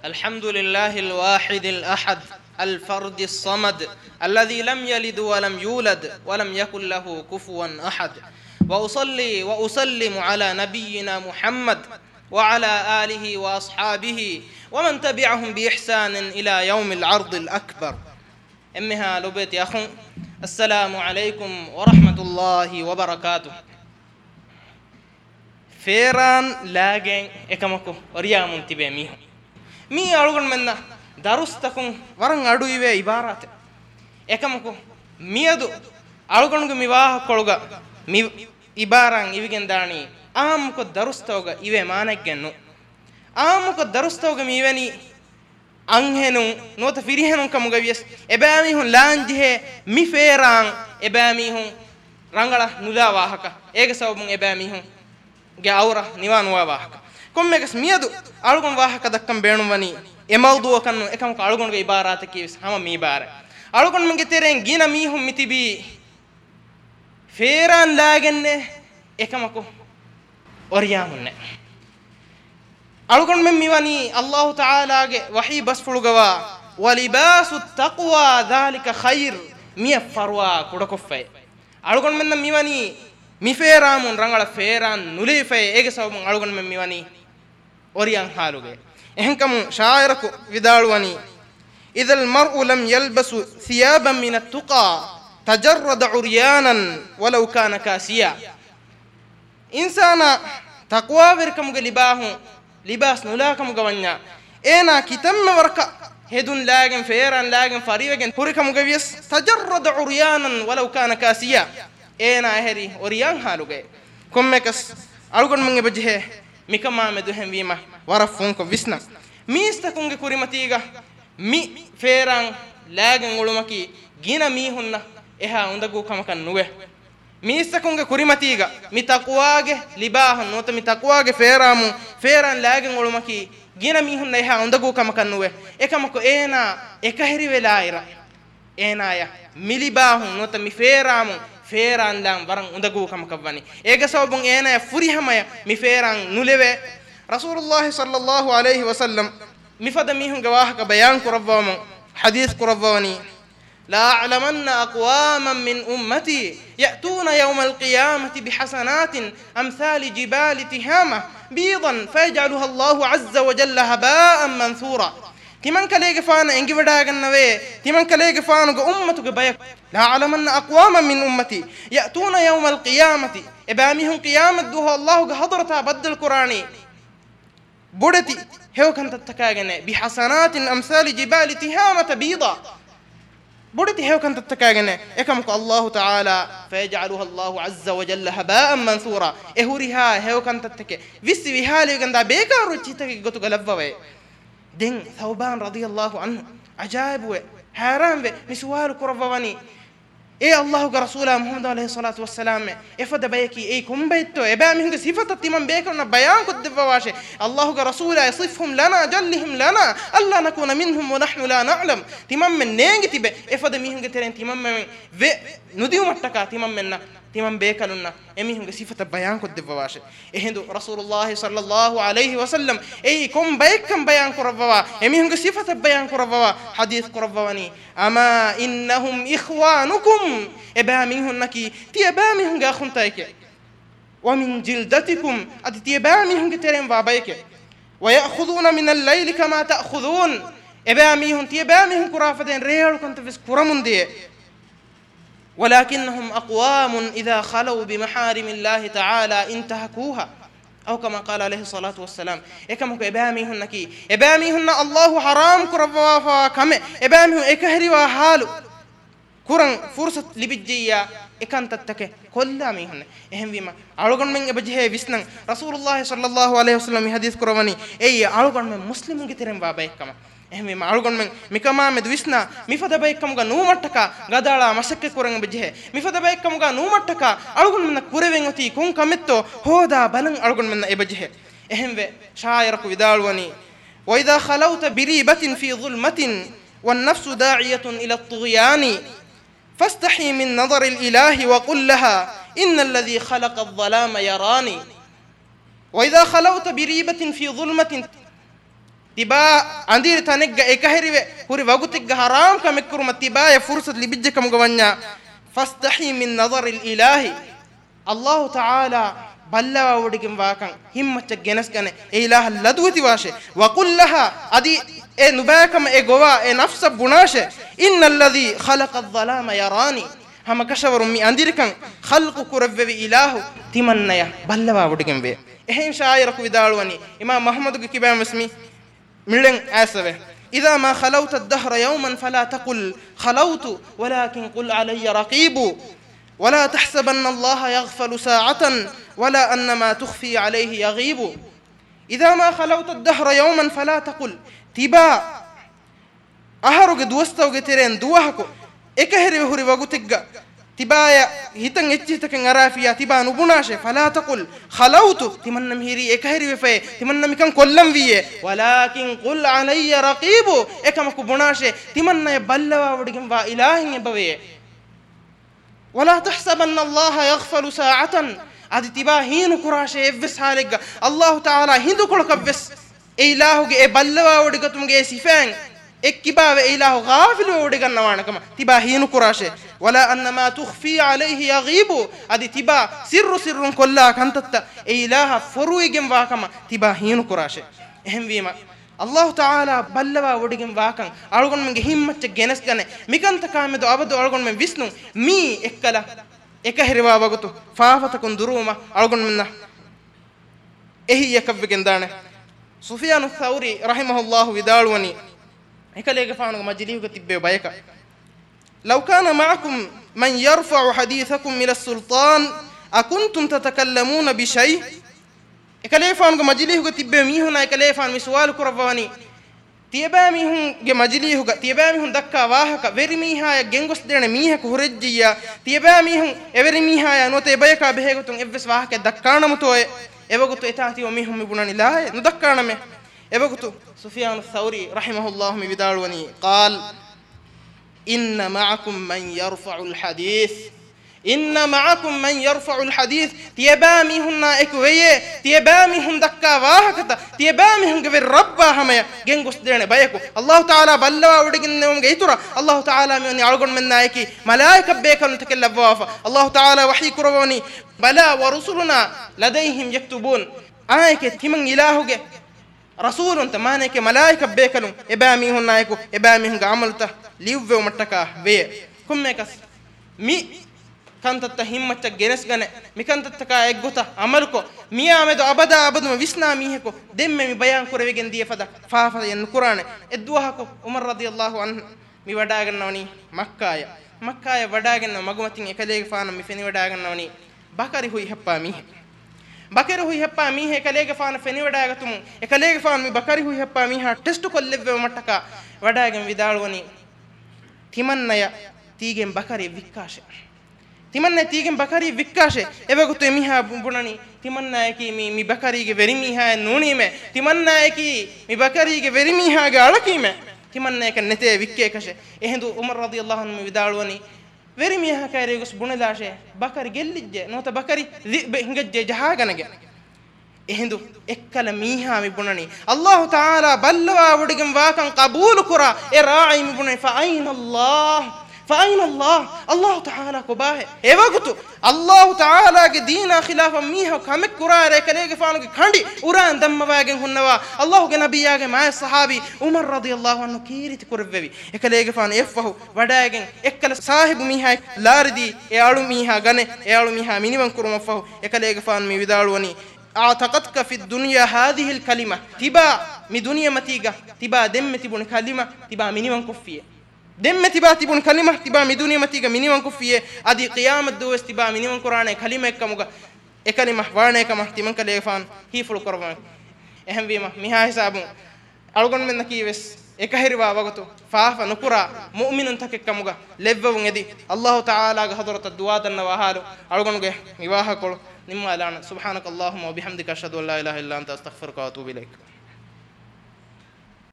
الحمد لله الواحد الأحد الفرد الصمد الذي لم يلد ولم يولد ولم يكن له كفوا أحد، وأصلي وأسلم على نبينا محمد وعلى آله وأصحابه ومن تبعهم بإحسان إلى يوم العرض الأكبر. أمها لبيت أخو، السلام عليكم ورحمة الله وبركاته. فيران لاجن إكمكو وريا منتبه ميهم مي أرغن منا دروستكم ورن أدوية عبارات إكمكو ميادو أرغنكو ميواه كولغا مي عباران يبين داني أهمكو دروستوغا إيه مانك جنو أهمكو دروستوغا ميوني أنهنو نوت فيريهنو كمغبيس إبامي هون لانجه مي فيران إبامي هون رانغلا نولا واهكا إيغ سوبون إبامي هون جاورا نيوان واهكا كمّكس ميادو أرغن واهكا دكّم بينواني إمالدو كانوا إكمك أرغن كعبارات كيس هم ميبارة أرغن من كتيرين جينا ميهم متبي فيران لاجنة إكمكو أريامنا أرغن من ميواني الله تعالى وحي بس فلوجوا ولباس التقوى ذلك خير مية فروا كودكوفة أرغن من ميواني ميفيرامون رانغلا فيران نوليفة إيجساومون أرغن من ميواني أريان حالوجي إهنكم شاعرك ودارواني إذا المرء لم يلبس ثيابا من التقى تجرد عريانا ولو كان كاسيا إنسانا تقوى وركم لباه لباس نولاكم غوانيا إنا كتم وركا هدون لاغن فيران لاغن فريوغن هوركم غويس تجرد عريانا ولو كان كاسيا إنا هري عريان حالوجي كمكس أرغن من بجه ميكما مدوهم ويما ورفونكو ويسنا ميستكونغ كوريماتيغا مي فيران لاغن غولومكي غينا ميهوننا اها اندغو كمكن نوه ميستكونغ كوريماتيغا مي تقواغه لباهن نوت مي تقواغه فيرامو فيران لاغن غولومكي غينا ميهوننا اها اندغو كمكن نوه اكمكو اينا اكهري ولايرا اينايا ميليباهن نوت مي فيرامو فيران لام ورن اندغو كمكباني ايغا سوبون اينا فريهمايا مي فيران نولوي رسول الله صلى الله عليه وسلم مفد ميهم جواهك بيان كربوم حديث كربوني لا أعلمن أقواما من أمتي يأتون يوم القيامة بحسنات أمثال جبال تهامة بيضا فيجعلها الله عز وجل هباء منثورا تمن كليك فانا انجي وداغنوي تمن كليك فانا أمتك بيك لا أعلمن أقواما من أمتي يأتون يوم القيامة إبامهم قيامة دوها الله حضرتها بدل القرآن بودتي هو كانت تتكاغنه بحسنات امثال جبال تهامه بيضا بودتي هو كانت تتكاغنه اكمك الله تعالى فيجعلها الله عز وجل هباء منثورا اهوريها هو كانت تتك ويسي حالي غندا بيكارو چيتك گتو گلبوي دين ثوبان رضي الله عنه عجائب و حيران و مسوال كربواني اي الله ورسوله محمد عليه الصلاه والسلام افد بيكي اي كم بيتو ابا من صفه تمن بيكنا بيان قد فواشي الله ورسوله يصفهم لنا جلهم لنا الا نكون منهم ونحن لا نعلم تمن من نيغتي به افد ميهم ترين تمن من و نديو متكا تمن من تمن بيكلنا اميهم صفه بيان قد فواشي اهندو رسول الله صلى الله عليه وسلم اي كم بيكم بيان كربوا اميهم صفه بيان كربوا حديث كربواني اما انهم اخوانكم إباميهنكي تيباميهن غاخنتايك ومن جلدتكم أدي تيباميهن ترين وابايك ويأخذون من الليل كما تأخذون إباميهن تيباميهن كرافتين ريال كنت فيس كرمون دي ولكنهم أقوام إذا خلوا بمحارم الله تعالى انتهكوها أو كما قال عليه الصلاة والسلام إكمك إباميهنكي إباميهن الله حرام كرفوا كم إباميهن إكهري وحالو كورن فرصة لبجيا إكان تتك كل ميهن إهم بيما أرغن من بجه ويسنن رسول الله صلى الله عليه وسلم حديث كرواني أي أرغن من مسلم كتيرن بابا كما إهم بيما أرغن من مكما مدويسنا مفدا باي كم غنو متكا غدالا مسك كورن بجه مفدا باي كم غنو متكا أرغن من كورين وتي كون كمتو هودا بلن أرغن من إبجه إهم به شاعرك ودالوني وإذا خلوت بريبة في ظلمة والنفس داعية إلى الطغيان فاستحي من نظر الإله وقل لها إن الذي خلق الظلام يراني وإذا خلوت بريبة في ظلمة tiba andiri tanegga ekahirive huri wagutigga haram kamekkuruma tiba ya fursat libijje kamuga wanya fastahi min nazari ilahi Allah ta'ala ballawa wodigin wakan himmacha genas gane e ilaha ladwati washe wa qul laha adi e nubakam e gowa e nafsa bunashe innal ladhi khalaqa adh-dhalama yarani hama kashawarum mi andirikan khalqu kuravve ilahu timannaya ballawa wodigin ve ehen shaayiraku vidalwani imam muhammad ge kibam wasmi millen asave idha ma khalawta ad-dahra yawman fala taqul khalawtu walakin qul alayya raqibu ولا تحسبن الله يغفل ساعة ولا أن ما تخفي عليه يغيب إذا ما خلوت الدهر يوما فلا تقل تبا أهرق دوستوغ ترين دوهكو إكهري وهري وغتق تبايا هتن اتجتك غرافيا تبا نبناشه فلا تقل خلوت تمنم هيري إكهري وفي تمنم كان كلم فيه ولكن قل علي رقيب إكمكو بناشه تمنم يبلوا ودقم وإلهي يبويه ولا تحسبن الله يغفل ساعة ادي تبا هين كراشه ابس حالك الله تعالى هندو كلكبس إلهه اي بلوا ودغتمගේ සිෆෙන් එක්කිබාව إله غافل ودغන්නවානකම تبا هين كراشه ولا ان ما تخفي عليه يغيب ادي تبا سر كلها كنتت إله فرويගෙන් වාකම تبا هين كراشه එහෙම වීම Allah Ta'ala ballawa wodigin wakan algon menge himmacha genes gane mikanta kamedo abadu algon men visnu mi ekkala ekahriwa wagutu faafata kun duruma algon menna ehi yakavgen dane Sufyan ath-Thawri rahimahullah vidalwani ekalege faanu majlihuga tibbe bayaka law kana ma'akum man yarfa'u hadithakum ila as-sultan akuntum tatakallamuna bi shay ekalefan ge majlihuga tibbe mihuna ekalefan mi suwal kurawani tieba mihun ge majlihuga tieba mihun dakka wahaka veri miha ya gengos dene miha ku horejjiya tieba mihun everi miha ya note bayaka behegotun evves wahaka dakkana mutoy evagutu etati o mihun mi bunani la no dakkana me evagutu Sufyan ath-Thawri rahimahullah mi bidalwani qal inna ma'akum man yarfa'u al-hadith إن معكم من يرفع الحديث تيبامي هنا إكوية تيبامي هم دكا واهكتا تيبامي هم قبل ربا هميا جنگوس دينه بايكو الله تعالى بلوا ودقنهم جيتورا الله تعالى من يعلقون من نايكي ملائكة بيكن تكلم وافا الله تعالى وحي كربوني بلا ورسلنا لديهم يكتبون آيكي تمن إلهوك رسول تمانيك ملائكة بيكن إبامي هم نايكو إبامي هم عملته ليوفي ومتكا بيه كم ميكس مي kantatta himmacha genes gane mikantatta ka eggota amalko miya amedo abada abaduma visna miheko demme mi bayan kurevegen diye fada faafa yen qur'ane edduwahako umar radiyallahu anhu mi wada gannawni makkaya wada ganna magumatin ekalege faana mi feni wada gannawni bakari hui happa mi ekalege faana feni wada gatum ekalege faana mi bakari hui happa mi ha test kollevve mattaka wada gan vidalwani timannaya tigen bakari vikkashe timanna tigen bakari vikkashe evagutu miha bunani timanna eki mi bakari ge veri miha nuni me timanna eki mi bakari ge veri miha ge alaki me timanna ek nete vikke kashe ehendu umar radiyallahu anhu vidalwani veri miha kayre gus bunadashe bakari gellijje nota bakari hingajje jahaganage ehendu ekkala miha mi bunani Allah Ta'ala ballawa wodigem wakan qabul kura e ra'i mi bunani fa ayna Allah فأين الله تعالى كباه إيوكتو الله تعالى كدينا خلافا ميها كمك كرا ركليك فانو كاندي أوران دم واجن هنوا الله كنبيا كما الصحابي عمر رضي الله عنه كيري تكربوي إكليك فان يفه وداعن إكل صاحب ميها لاردي يالو ميها غني يالو ميها مينيمن كرم فه إكليك فان مي بدالوني أعتقدك في الدنيا هذه الكلمة تبا مي دنيا متيجا تبا دم تبون كلمة تبا مينيمن كفية دم تباتي بون كلمة تبا مدوني متيجا مينيمن كفية أدي قيام الدوس تبا مينيمن قرآن كلمة كموجا إكلمة وارنة كم تمن كليفان هي فلو قربان أهم بيما ميها حسابون ألقون من نكيبس إكهري بابغتو فافا نكورا مؤمن تك كموجا لبوا يدي الله تعالى حضرة الدعاء النواهالو ألقون جه ميواها كل نما لنا سبحانك اللهم وبحمدك أشهد أن لا إله إلا أنت أستغفرك وأتوب إليك